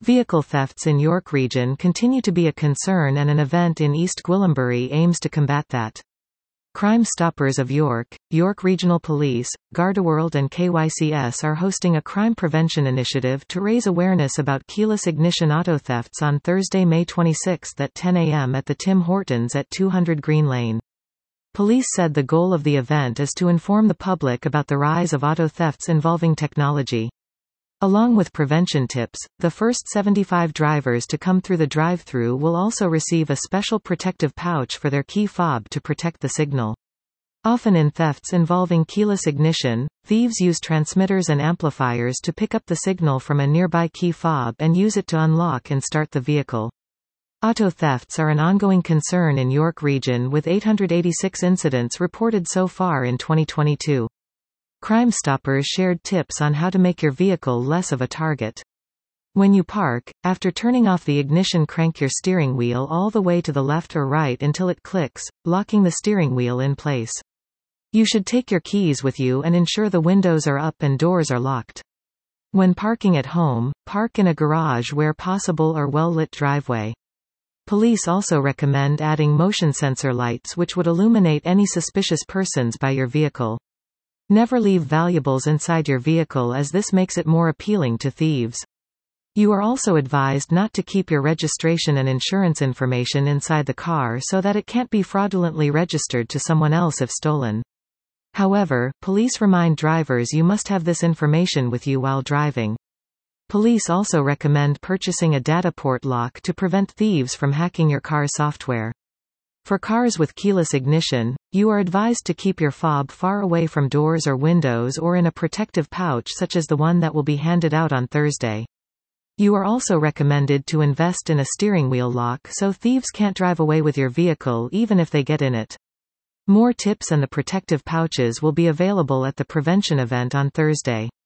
Vehicle thefts in York Region continue to be a concern, and an event in East Gwillimbury aims to combat that. Crime Stoppers of York, York Regional Police, Gardaworld and KYCS are hosting a crime prevention initiative to raise awareness about keyless ignition auto thefts on Thursday, May 26 at 10 a.m. at the Tim Hortons at 200 Green Lane. Police said the goal of the event is to inform the public about the rise of auto thefts involving technology. Along with prevention tips, the first 75 drivers to come through the drive-thru will also receive a special protective pouch for their key fob to protect the signal. Often in thefts involving keyless ignition, thieves use transmitters and amplifiers to pick up the signal from a nearby key fob and use it to unlock and start the vehicle. Auto thefts are an ongoing concern in York Region, with 886 incidents reported so far in 2022. Crime Stoppers shared tips on how to make your vehicle less of a target. When you park, after turning off the ignition, crank your steering wheel all the way to the left or right until it clicks, locking the steering wheel in place. You should take your keys with you and ensure the windows are up and doors are locked. When parking at home, park in a garage where possible or well-lit driveway. Police also recommend adding motion sensor lights which would illuminate any suspicious persons by your vehicle. Never leave valuables inside your vehicle, as this makes it more appealing to thieves. You are also advised not to keep your registration and insurance information inside the car so that it can't be fraudulently registered to someone else if stolen. However, police remind drivers you must have this information with you while driving. Police also recommend purchasing a data port lock to prevent thieves from hacking your car's software. For cars with keyless ignition, you are advised to keep your fob far away from doors or windows or in a protective pouch such as the one that will be handed out on Thursday. You are also recommended to invest in a steering wheel lock so thieves can't drive away with your vehicle even if they get in it. More tips and the protective pouches will be available at the prevention event on Thursday.